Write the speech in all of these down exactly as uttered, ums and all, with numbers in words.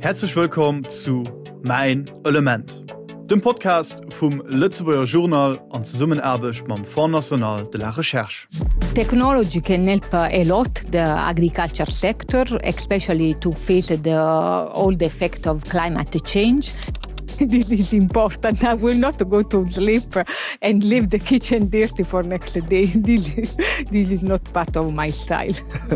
Herzlich willkommen zu Mein Element, dem Podcast vom Lützeburger Journal an Zusammenarbeit mit dem Fonds National de la Recherche. Technology can help a lot the agriculture sector, especially to face the all the effect of climate change. This is important. I will not go to sleep and leave the kitchen dirty for next day. This, this is not part of my style.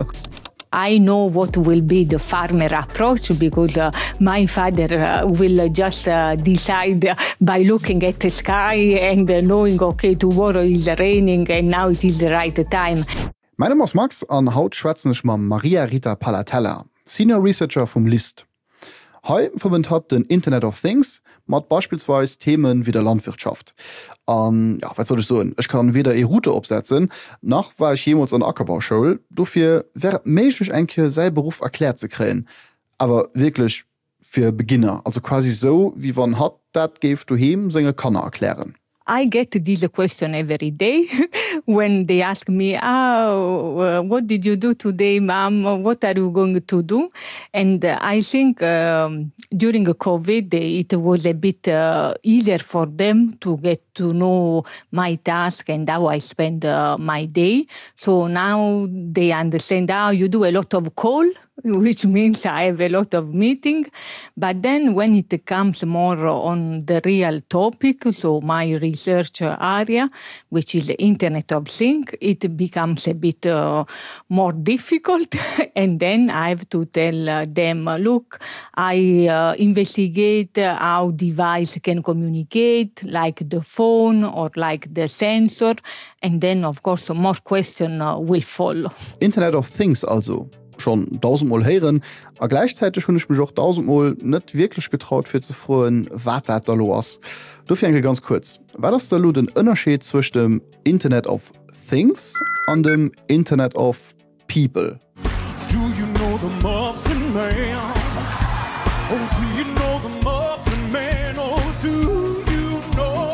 I know what will be the farmer approach because uh, my father uh, will just uh, decide by looking at the sky and uh, knowing, okay, tomorrow is raining and now it is the right time. Mein Name ist Max und heute schwätze ich mit Maria Rita Palatella, Senior Researcher vom L I S T. Heute verbindet den Internet of Things mit beispielsweise Themen wie der Landwirtschaft. Um, ja, was soll ich sagen? Ich kann weder eine Route absetzen, noch war ich jemals an der Ackerbauschule. Dafür wäre möglich, eigentlich seinen Beruf erklärt zu kriegen. Aber wirklich für Beginner. Also quasi so, wie man hat, das gibt du ihm seine Kanne erklären. I get this question every day when they ask me, oh, uh, what did you do today, Mom? What are you going to do? And uh, I think um, during COVID, it was a bit uh, easier for them to get to know my task and how I spend uh, my day. So now they understand how you do a lot of call, which means I have a lot of meeting. But then when it comes more on the real topic, so my research area, which is the Internet of Things, it becomes a bit uh, more difficult. And then I have to tell them, look, I uh, investigate how device can communicate, like the phone or like the sensor. And then, of course, more questions uh, will follow. Internet of Things also. Schon tausendmal hören, aber gleichzeitig habe ich mich auch tausendmal nicht wirklich getraut, für zu fragen, was das da los ist. Dafür eigentlich ganz kurz. Was ist da der Unterschied zwischen dem Internet of Things und dem Internet of People? Do you know the Muffin Man? Oh, do you know the Muffin Man? Oh, do you know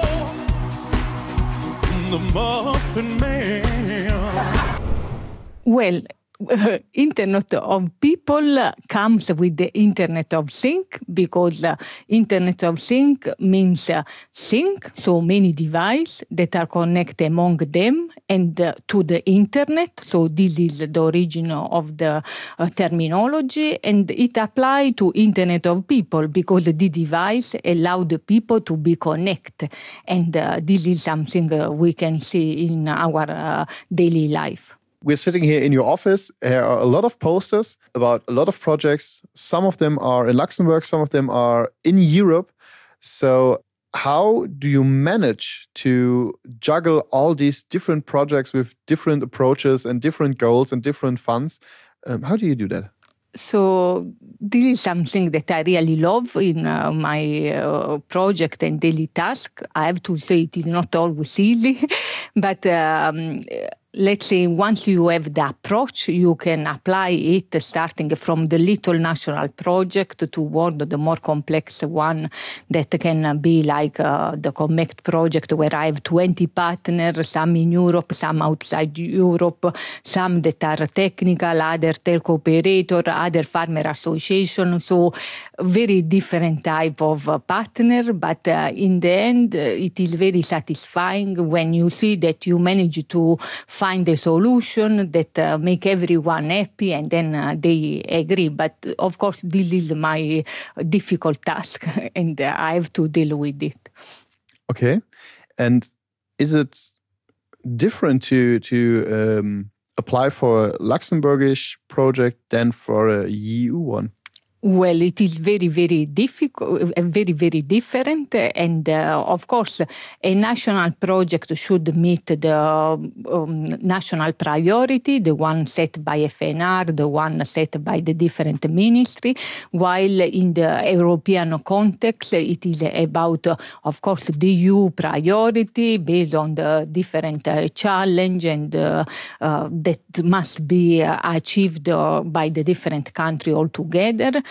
the Muffin Man? Well, Uh, Internet of People comes with the Internet of Things because uh, Internet of Things means uh, think, so many devices that are connected among them and uh, to the Internet. So this is the origin of the uh, terminology, and it applies to Internet of People because the device allows the people to be connected. And uh, this is something uh, we can see in our uh, daily life. We're sitting here in your office. There are a lot of posters about a lot of projects. Some of them are in Luxembourg, some of them are in Europe. So how do you manage to juggle all these different projects with different approaches and different goals and different funds? Um, how do you do that? So this is something that I really love in uh, my uh, project and daily task. I have to say it is not always easy, but um, let's say once you have the approach, you can apply it starting from the little national project toward the more complex one that can be like uh, the Connect project where I have twenty partners, some in Europe, some outside Europe, some that are technical, other telco operator, other farmer association. So very different type of uh, partner, but uh, in the end, uh, it is very satisfying when you see that you manage to find a solution that uh, make everyone happy and then uh, they agree. But of course, this is my difficult task and uh, I have to deal with it. Okay. And is it different to to um, apply for a Luxembourgish project than for a E U one? Well, it is very, very difficult, very, very different. And uh, of course, a national project should meet the um, national priority, the one set by F N R, the one set by the different ministry, while in the European context, it is about, uh, of course, the E U priority based on the different uh, challenge and uh, uh, that must be uh, achieved uh, by the different countries altogether.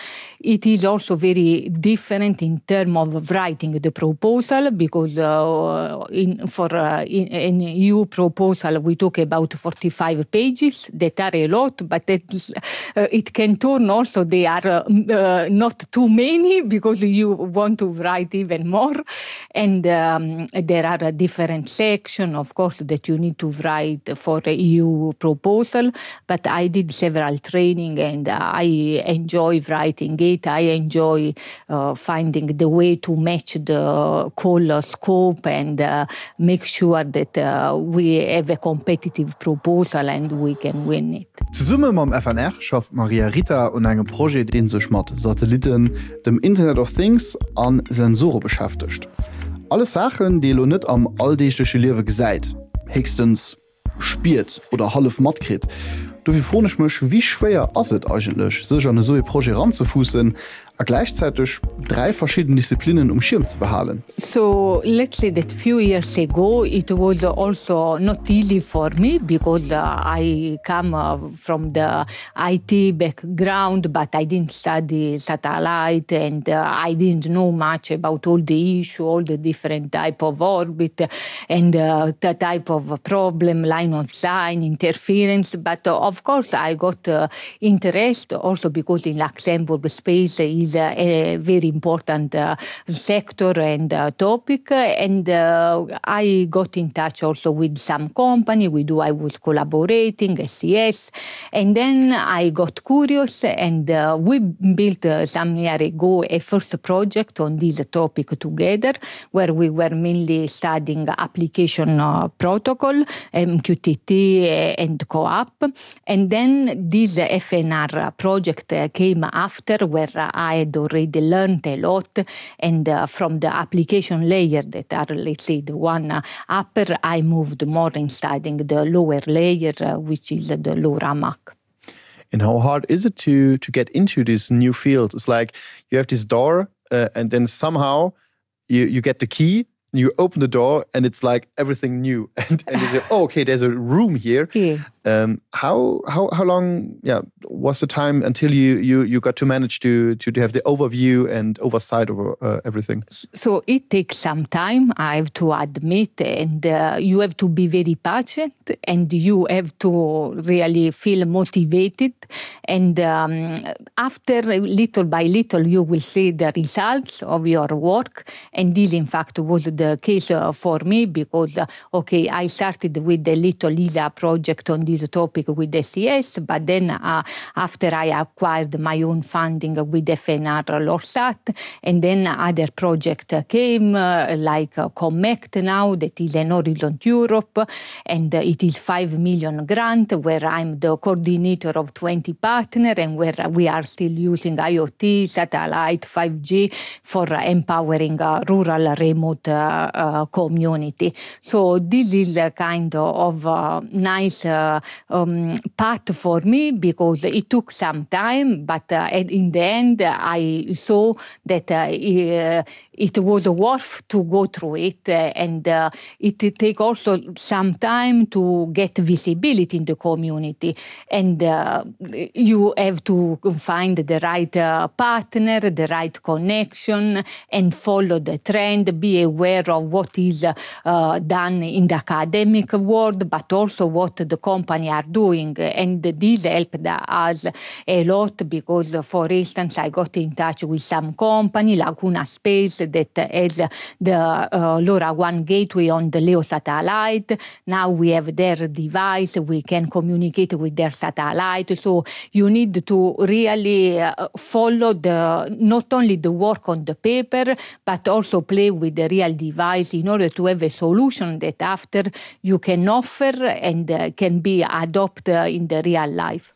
It is also very different in terms of writing the proposal because uh, in, for uh, in, in E U proposal we talk about forty-five pages that are a lot, but that is, uh, it can turn also they are uh, uh, not too many because you want to write even more, and um, there are a different section, of course, that you need to write for a E U proposal. But I did several training and I enjoy writing it. I enjoy uh, finding the way to match the call scope and uh, make sure that uh, we have a competitive proposal and we can win it. Zusammen mit dem F N R schafft Maria Rita und einem Projekt, den sich mit Satelliten, dem Internet of Things an Sensoren beschäftigt. Alle Sachen, die lo nicht am alltäglichen Leben gesagt, höchstens spielt oder half matt kriegt. Du wie frage ich mich, wie schwer ist es eigentlich, sich an so ein Projekt ranzufußen, und gleichzeitig drei verschiedene Disziplinen um Schirm zu behalten? So let's say that few years ago it was also not easy for me because uh, I come uh, from the I T background, but I didn't study satellite and uh, I didn't know much about all the issue, all the different type of orbit and uh, the type of problem, line of sight, interference. But uh, of course I got uh, interest also because in Luxembourg space is uh, a very important uh, sector and uh, topic, and uh, I got in touch also with some company with who I was collaborating, S C S, and then I got curious and uh, we built uh, some year ago a first project on this topic together where we were mainly studying application uh, protocol, M Q T T and CoAP, and then this F N R project came after where I had already learned a lot, and uh, from the application layer that are, let's say, the one uh, upper, I moved more in studying the lower layer, uh, which is the LoRa M A C. And how hard is it to to get into this new field? It's like you have this door uh, and then somehow you, you get the key, you open the door and it's like everything new. And, and you say, oh, okay, there's a room here. Yeah. Um, how how how long yeah was the time until you you you got to manage to to, to have the overview and oversight over uh, everything? So it takes some time, I have to admit, and uh, you have to be very patient and you have to really feel motivated, and um, after little by little you will see the results of your work, and this in fact was the case uh, for me because uh, okay, I started with the little Lisa project on this topic with S C S, but then uh, after I acquired my own funding with F N R LoRSat, and then other project came uh, like uh, COMMECT now, that is an Horizon Europe, and uh, it is five million grant where I'm the coordinator of twenty partners and where we are still using IoT, satellite, five G for uh, empowering uh, rural remote uh, uh, community. So this is a kind of uh, nice uh, um, path for me because it took some time, but uh, in the end I saw that uh, it was worth to go through it, uh, and uh, it take also some time to get visibility in the community, and uh, you have to find the right uh, partner, the right connection, and follow the trend, be aware of what is uh, done in the academic world, but also what the company are doing, and this helped us a lot because, for instance, I got in touch with some company, Laguna Space, that has the uh, LoRaWAN gateway on the Leo satellite. Now we have their device, we can communicate with their satellite. So you need to really uh, follow the not only the work on the paper, but also play with the real device in order to have a solution that after you can offer and uh, can be adopted in the real life.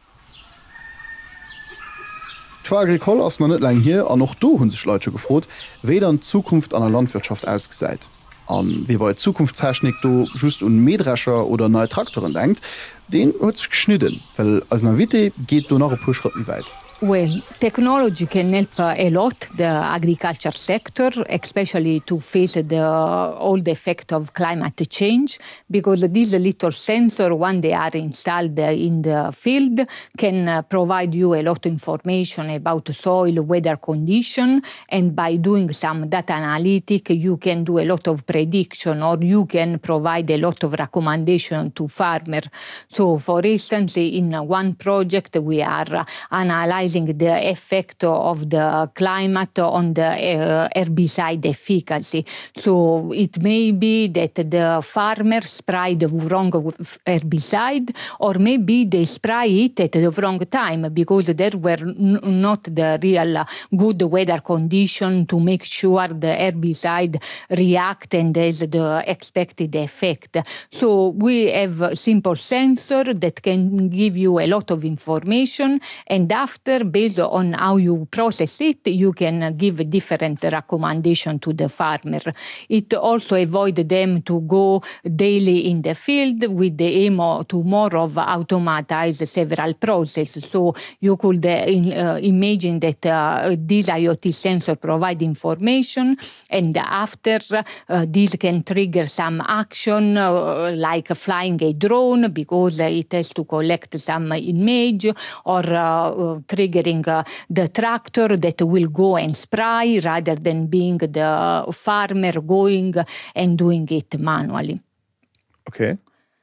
Agricole ass man net lang hier an noch do hun sech Leute gefrot, wéi an Zukunft an der Landwirtschaft ausgesäit. An wie bei Zukunftstechnik do just un Mähdrescher oder neue Traktoren denkt, den huet sech geschnitten, well als na Witte geht du nach e puschritt wie weit. Well, technology can help a lot the agriculture sector, especially to face the, all the effect of climate change, because these little sensors, when they are installed in the field, can provide you a lot of information about soil, weather condition, and by doing some data analytic, you can do a lot of prediction, or you can provide a lot of recommendation to farmers. So, for instance, in one project, we are analyzing the effect of the climate on the uh, herbicide efficacy. So it may be that the farmer sprayed the wrong herbicide, or maybe they spray it at the wrong time because there were n- not the real good weather condition to make sure the herbicide react and has the expected effect. So we have a simple sensor that can give you a lot of information, and after, based on how you process it, you can give a different recommendation to the farmer. It also avoids them to go daily in the field with the aim to more of automatize several processes. So you could uh, in, uh, imagine that uh, this IoT sensor provide information, and after uh, this can trigger some action uh, like flying a drone because it has to collect some image, or uh, uh, triggering uh, the tractor that will go and spray rather than being the farmer going and doing it manually. Okay.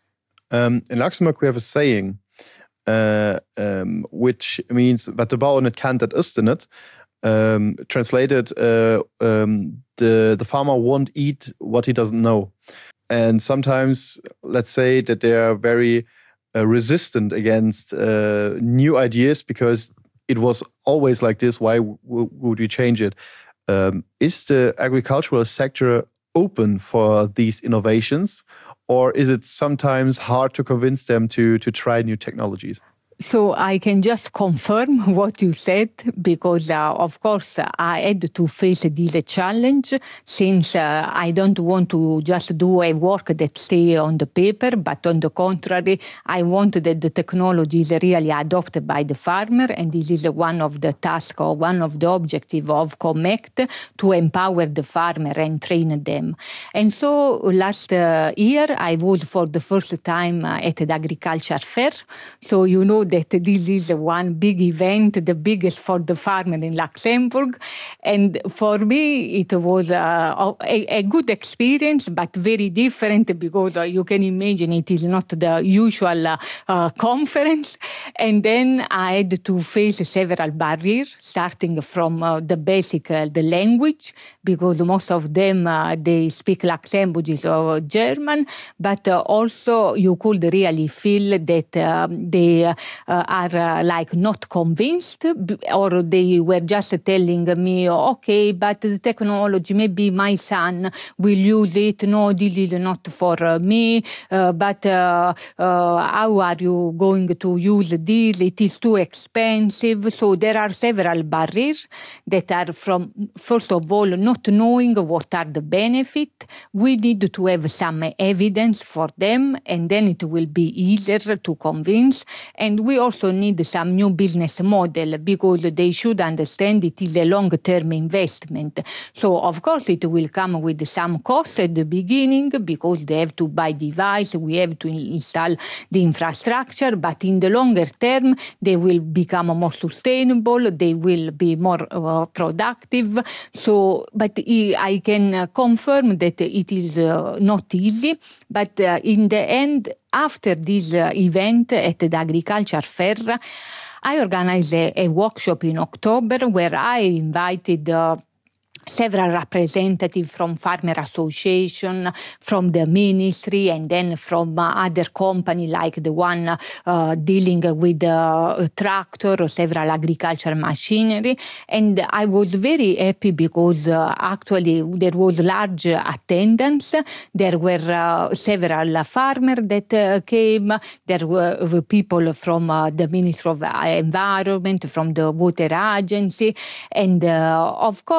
Um, in Luxembourg, we have a saying, uh, um, which means wat de bouwer net kent, dat is er net. Um, translated, uh, um, the, the farmer won't eat what he doesn't know. And sometimes, let's say that they are very uh, resistant against uh, new ideas because it was always like this. Why w- would we change it? Um, is the agricultural sector open for these innovations, or is it sometimes hard to convince them to, to try new technologies? So I can just confirm what you said, because uh, of course I had to face this challenge, since uh, I don't want to just do a work that stay on the paper, but on the contrary, I want that the technology is really adopted by the farmer, and this is one of the tasks or one of the objectives of Connect, to empower the farmer and train them. And so last uh, year I was for the first time uh, at the agriculture fair. So you know that this is one big event, the biggest for the farmer in Luxembourg. And for me, it was uh, a, a good experience, but very different, because uh, you can imagine it is not the usual uh, uh, conference. And then I had to face several barriers, starting from uh, the basic, uh, the language, because most of them, uh, they speak Luxembourgese or German, but uh, also you could really feel that uh, they uh, are uh, like not convinced, or they were just telling me, okay, but the technology, maybe my son will use it. No, this is not for uh, me, uh, but uh, uh, how are you going to use this? It is too expensive. So there are several barriers that are from, first of all, not knowing what are the benefits. We need to have some evidence for them, and then it will be easier to convince. And we also need some new business model, because they should understand it is a long-term investment. So, of course, it will come with some costs at the beginning, because they have to buy device, we have to install the infrastructure, but in the longer term, they will become more sustainable, they will be more uh, productive. So, but I can confirm that it is uh, not easy, but uh, in the end, after this uh, event at the agriculture fair, I organized a, a workshop in October where I invited uh, several representatives from Farmer Association, from the ministry, and then from uh, other companies like the one uh, dealing with uh, tractor or several agricultural machinery. And I was very happy because uh, actually there was large attendance. There were uh, several farmers that uh, came. There were people from uh, the Ministry of Environment, from the Water Agency. And uh, of course, it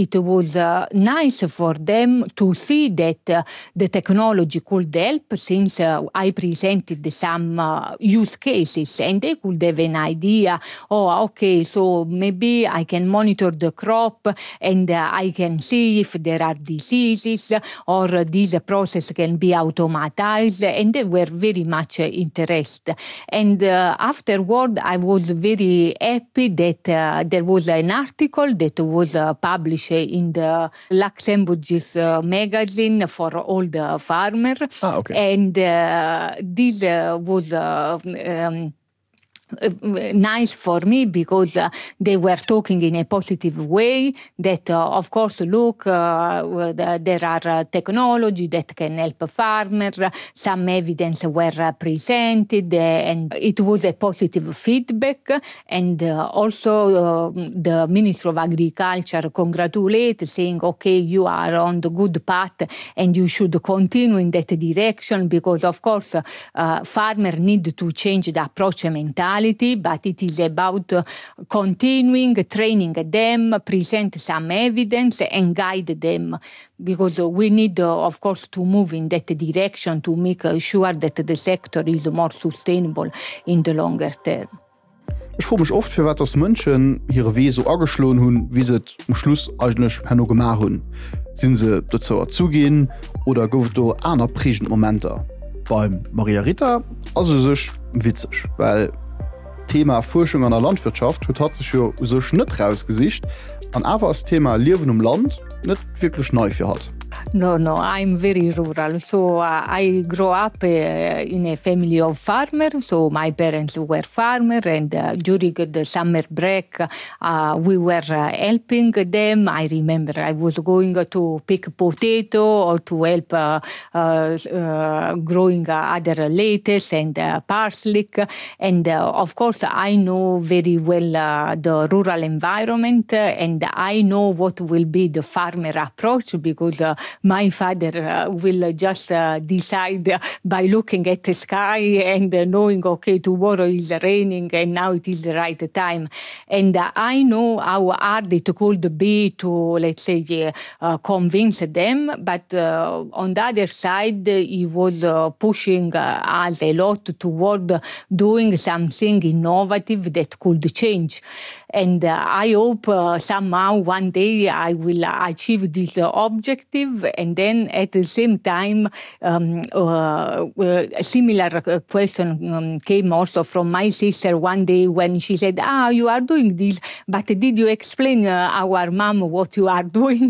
it was uh, nice for them to see that uh, the technology could help, since uh, I presented some uh, use cases, and they could have an idea, oh, okay, so maybe I can monitor the crop and uh, I can see if there are diseases, or uh, this process can be automatized, and they were very much uh, interested. And uh, afterward, I was very happy that uh, there was an article that was uh, published in the Luxembourg's uh, magazine for all the farmers. Ah, okay. And uh, this uh, was uh, um, Uh, nice for me, because uh, they were talking in a positive way that, uh, of course, look, uh, there are uh, technology that can help farmers, some evidence were uh, presented, uh, and it was a positive feedback. And uh, also uh, the Minister of Agriculture congratulated, saying, okay, you are on the good path and you should continue in that direction, because, of course, uh, farmers need to change the approach and mentality, but it is about uh, continuing, training them, present some evidence and guide them, because uh, we need, uh, of course, to move in that direction to make uh, sure that the sector is more sustainable in the longer term. Ich frage mich oft, für was das Menschen ihre Weh so angeschlagen haben, wie sie am Schluss eigentlich noch gemacht haben. Sind sie dazu zugehen oder gibt es da andere prägende Momente? Beim Maria Rita also sich witzig, weil Thema Forschung an der Landwirtschaft hat sich ja so nicht rausgesicht, und aber das Thema Leben im Land nicht wirklich neu für hat. No, no, I'm very rural. So uh, I grew up uh, in a family of farmers. So my parents were farmers, and uh, during the summer break, uh, we were uh, helping them. I remember I was going to pick potato or to help uh, uh, uh, growing uh, other lettuce and uh, parsley. And uh, of course, I know very well uh, the rural environment, uh, and I know what will be the farmer approach, because uh, my father uh, will just uh, decide uh, by looking at the sky and uh, knowing, okay, tomorrow is raining and now it is the right time. And uh, I know how hard it could be to, let's say, uh, convince them. But uh, on the other side, he was uh, pushing uh, us a lot toward doing something innovative that could change. And uh, I hope uh, somehow one day I will achieve this uh, objective. And then at the same time, um, uh, uh, a similar question um, came also from my sister one day when she said, ah, you are doing this, but did you explain uh, our mom what you are doing?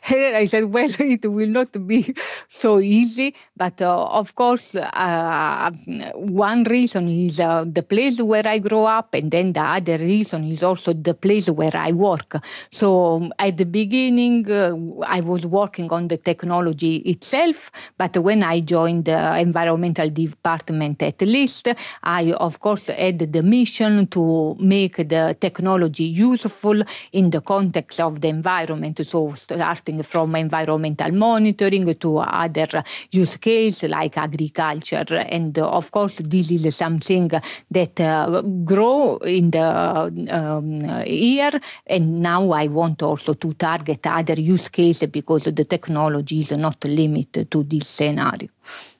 I said, well, it will not be so easy. But uh, of course, uh, one reason is uh, the place where I grew up, and then the other reason is also the place where I work. So at the beginning, uh, I was working on the technology itself, but when I joined the environmental department at LIST, I, of course, had the mission to make the technology useful in the context of the environment. So starting from environmental monitoring to other use cases like agriculture. And uh, of course, this is something that uh, grow in the um, year. And now I want also to target other use cases, because the technology is not limited to this scenario.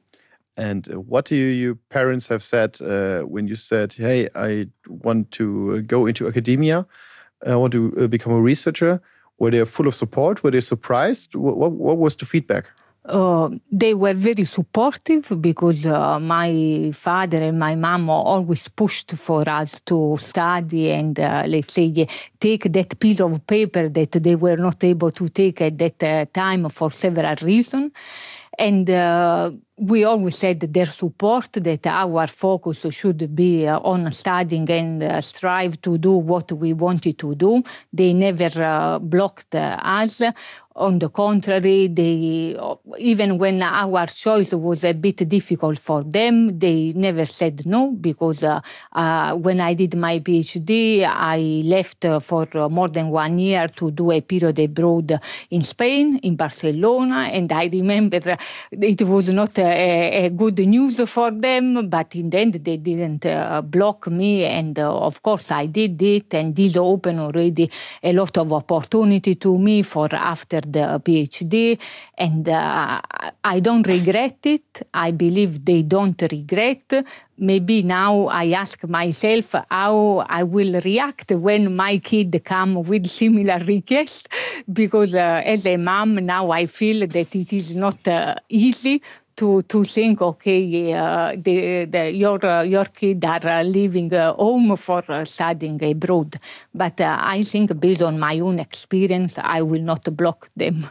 And what do you, your parents have said uh, when you said, hey, I want to go into academia, I want to become a researcher? Were they full of support? Were they surprised? What, what, what was the feedback? Uh, they were very supportive, because uh, my father and my mom always pushed for us to study and, uh, let's say, take that piece of paper that they were not able to take at that uh, time for several reasons. And uh, we always said their support, that our focus should be uh, on studying and uh, strive to do what we wanted to do. They never uh, blocked uh, us. On the contrary, they, even when our choice was a bit difficult for them, they never said no, because uh, uh, when I did my PhD, I left uh, for uh, more than one year to do a period abroad in Spain, in Barcelona, and I remember it was not a, a, a good news for them, but in the end they didn't uh, block me, and uh, of course I did it, and this opened already a lot of opportunity to me for after the PhD, and uh, I don't regret it. I believe they don't regret. Maybe now I ask myself how I will react when my kid come with similar request, because uh, as a mom now I feel that it is not uh, easy to to think, okay, uh, the, the, your uh, your kid are uh, leaving uh, home for uh, studying abroad. But uh, I think based on my own experience, I will not block them.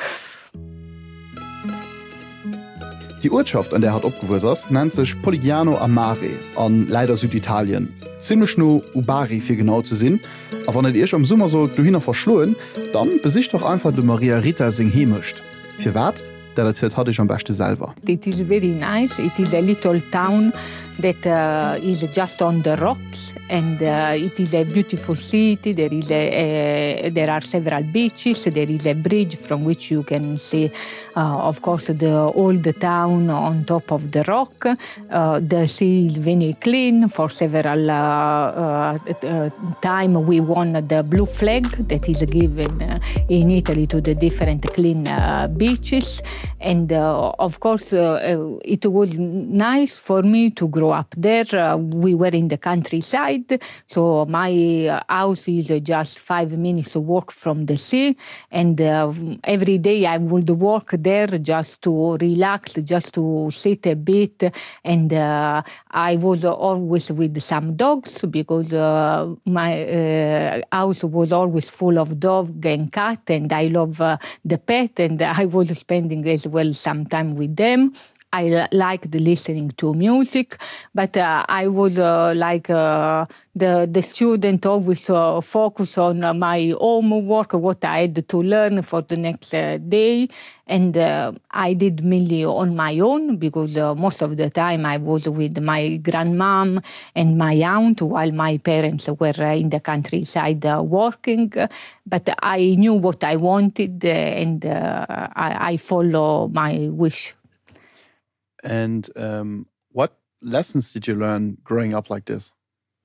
Die Ortschaft, an der hat opgewuss ass, nennt sich Polignano a Mare an leider Süditalien. Ziemlich no Ubari fir genau zu sinn, a wann et Ech am Summer sollt du hinner verschloen, dann besicht doch einfach de Maria Rita sing hemischt. Für wat? Dat erzählt hatte ich am beste selber. It is very nice. It is a little town that uh, is just on the rocks, and uh, it is a beautiful city. There is a, a there are several beaches. There is a bridge from which you can see, uh, of course, the old town on top of the rock. Uh, the sea is very clean. For several uh, uh, uh, time, we won the blue flag that is given uh, in Italy to the different clean uh, beaches. And uh, of course, uh, it was nice for me to grow up there. Uh, we were in the countryside, so my house is just five minutes walk from the sea. And uh, every day I would walk there just to relax, just to sit a bit. And uh, I was always with some dogs, because uh, my uh, house was always full of dog and cat, and I love uh, the pet, and I was spending as well some time with them. I liked listening to music, but uh, I was uh, like uh, the the student always uh, focus on uh, my homework, what I had to learn for the next uh, day, and uh, I did mainly on my own, because uh, most of the time I was with my grandmom and my aunt while my parents were uh, in the countryside uh, working. But I knew what I wanted, uh, and uh, I, I follow my wish. And um, what lessons did you learn growing up like this?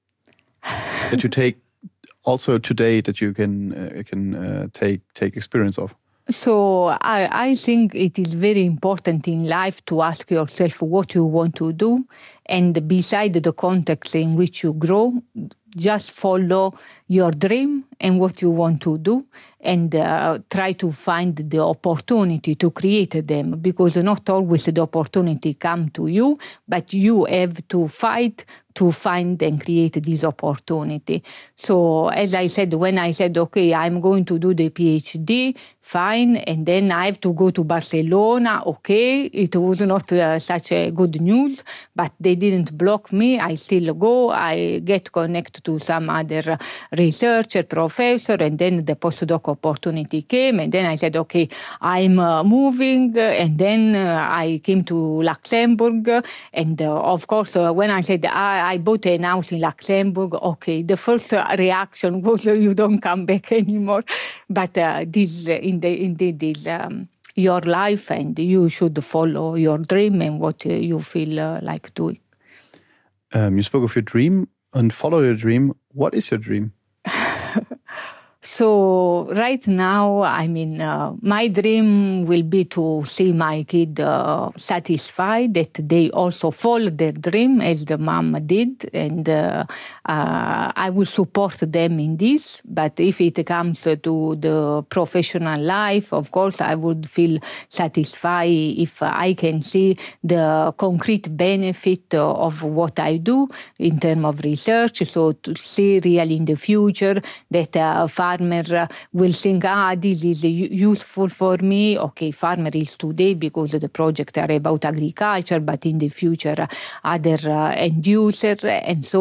That you take also today, that you can uh, can uh, take take experience of? So I, I think it is very important in life to ask yourself what you want to do, and beside the context in which you grow, just follow your dream and what you want to do, and uh, try to find the opportunity to create them, because not always the opportunity come to you, but you have to fight to find and create this opportunity. So as I said, when I said, okay, I'm going to do the PhD, fine, and then I have to go to Barcelona, okay, it was not uh, such a good news, but they didn't block me. I still go, I get connected to some other researcher, professor, and then the postdoc opportunity came, and then I said, okay, I'm uh, moving, and then uh, I came to Luxembourg, and uh, of course, uh, when I said, I, I bought a house in Luxembourg, okay, the first uh, reaction was, uh, you don't come back anymore, but uh, this, uh, indeed, indeed is um, your life, and you should follow your dream and what uh, you feel uh, like doing. Um, you spoke of your dream and follow your dream. What is your dream? So right now, I mean, uh, my dream will be to see my kid uh, satisfied, that they also follow their dream as the mom did, and uh, uh, I will support them in this. But if it comes to the professional life, of course, I would feel satisfied if I can see the concrete benefit of what I do in terms of research. So to see really in the future that uh, farmer will think, ah, this is useful for me. Okay, farmer is today because the projects are about agriculture, but in the future, uh, other uh, end user. And so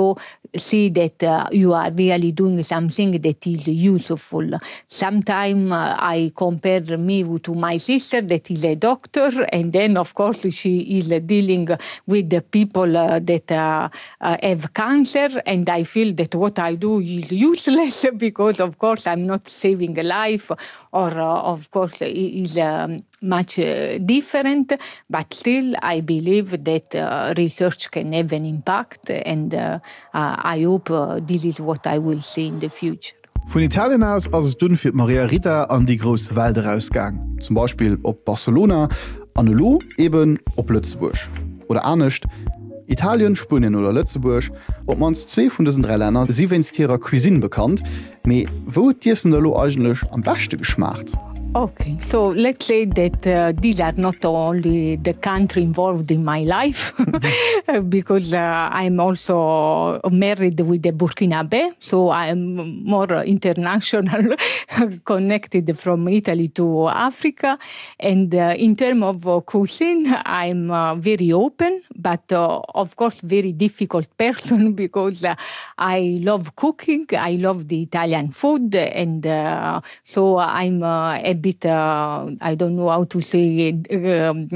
see that uh, you are really doing something that is useful. Sometimes uh, I compare me to my sister that is a doctor, and then of course she is dealing with the people uh, that uh, uh, have cancer, and I feel that what I do is useless because of course I'm not saving a life, or uh, of course it is um, much uh, different, but still I believe that uh, research can have an impact, and uh, uh, I hope uh, this is what I will see in the future. Von Italien aus ass es dun fir Maria Rita an die grosse Welt rausgang. Zum Beispiel op Barcelona, an Lo eben op Lützeburg. Oder anecht, Italien, Spanien oder Lützeburg, ob mans zwei von diesen drei Ländern sie wenn's ihrer Cuisine bekannt, me wo Dissen der Lo eigentlich am beste geschmacht? Okay, so let's say that uh, these are not only the country involved in my life, because uh, I'm also married with a Burkinabe, so I'm more international, connected from Italy to Africa. And uh, in terms of uh, cuisine, I'm uh, very open, but uh, of course very difficult person because uh, I love cooking, I love the Italian food, and uh, so I'm uh, a bit, uh, I don't know how to say it, um,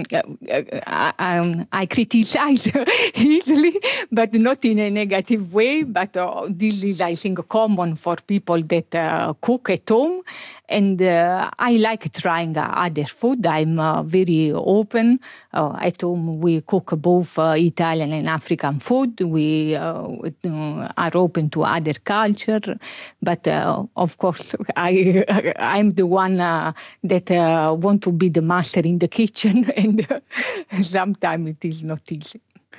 I, I, I criticize easily, but not in a negative way, but uh, this is, I think, common for people that uh, cook at home, and uh, I like trying uh, other food. I'm uh, very open. Uh, at home we cook both uh, Italian and African food. We uh, are open to other culture, but uh, of course I, I'm the one uh, that uh, want to be the master in the kitchen, and sometimes it is not easy.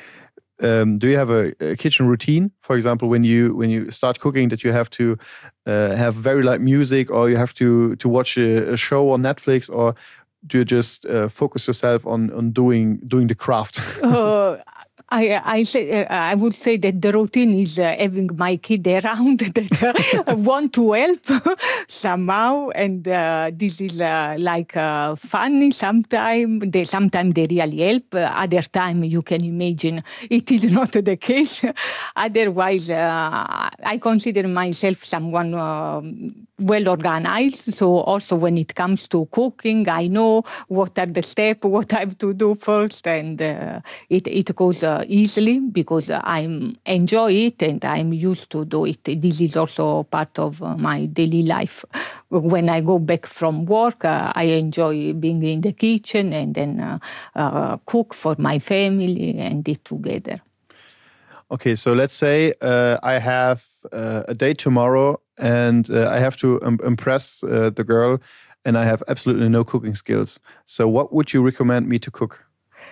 Um, do you have a, a kitchen routine, for example, when you when you start cooking, that you have to uh, have very light music, or you have to to watch a, a show on Netflix, or do you just uh, focus yourself on on doing doing the craft? uh, I I say uh, I would say that the routine is uh, having my kid around that uh, want to help somehow, and uh, this is uh, like uh, funny sometimes. They sometimes they really help. Uh, other time you can imagine it is not the case. Otherwise, uh, I consider myself someone uh, well organized. So also when it comes to cooking, I know what are the steps, what I have to do first, and uh, it it goes. Uh, easily because I enjoy it and I'm used to do it. This is also part of my daily life. When I go back from work, uh, I enjoy being in the kitchen and then uh, uh, cook for my family and eat together. Okay, so let's say uh, I have uh, a date tomorrow and uh, I have to um, impress uh, the girl, and I have absolutely no cooking skills. So what would you recommend me to cook?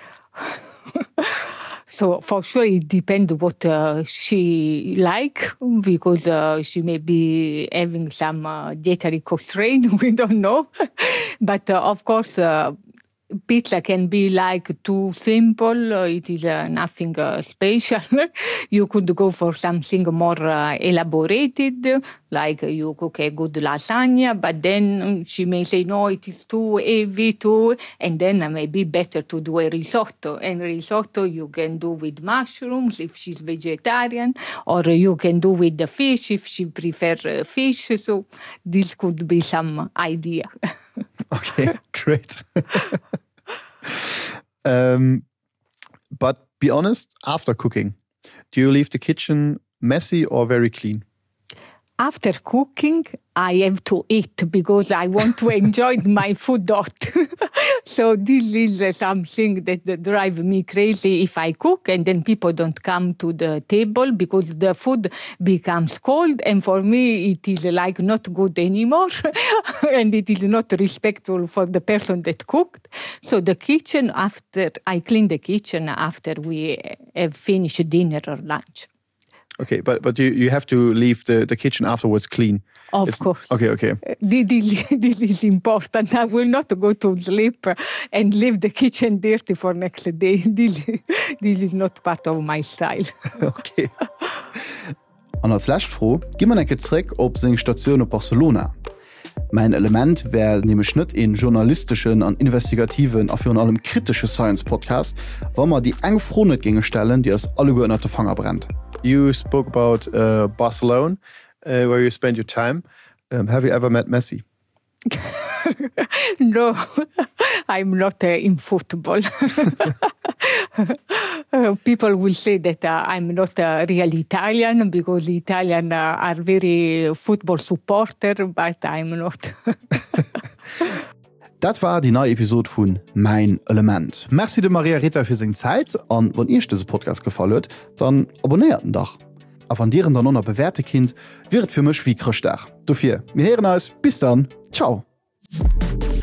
So for sure it depends what uh, she like, because uh, she may be having some uh, dietary constraint, we don't know. But uh, of course, uh, pizza can be like too simple. Uh, it is uh, nothing uh, special. You could go for something more uh, elaborated, like you cook a good lasagna, but then she may say, no, it is too heavy too, and then uh, maybe better to do a risotto. And risotto you can do with mushrooms if she's vegetarian, or you can do with the fish if she prefers uh, fish. So this could be some idea. Okay, great. um, but be honest, after cooking, do you leave the kitchen messy or very clean? After cooking, I have to eat because I want to enjoy my food hot. So this is uh, something that, that drives me crazy if I cook and then people don't come to the table because the food becomes cold, and for me it is like not good anymore and it is not respectful for the person that cooked. So the kitchen, after I clean the kitchen after we have finished dinner or lunch. Okay, but but you, you have to leave the, the kitchen afterwards clean. Of it's, course. Okay, okay. This, this is important. I will not go to sleep and leave the kitchen dirty for next day. This, this is not part of my style. Okay. Und als Letztfroh gehen wir eine zurück auf seine Station in Barcelona. Mein Element wäre nämlich nicht in journalistischen und investigativen, auch für allem kritischen Science-Podcast, wo wir die eng Froh nicht gegen stellen, die aus alle Gehörner Fanger brennt. You spoke about uh, Barcelona, uh, where you spend your time. Um, have you ever met Messi? No, I'm not uh, in football. uh, people will say that uh, I'm not uh, real Italian because Italians uh, are very football supporter, but I'm not. Dat war die neue Episode vun Mein Element. Merci de Maria Ritter fir seg Zeit an wann ihr dese Podcast gefallet, dann abonnéierten Dach. A an deieren dann nonner bewährte Kind wird fir mech wie krchtch. Dofir mir heren als bis dann. Ciao.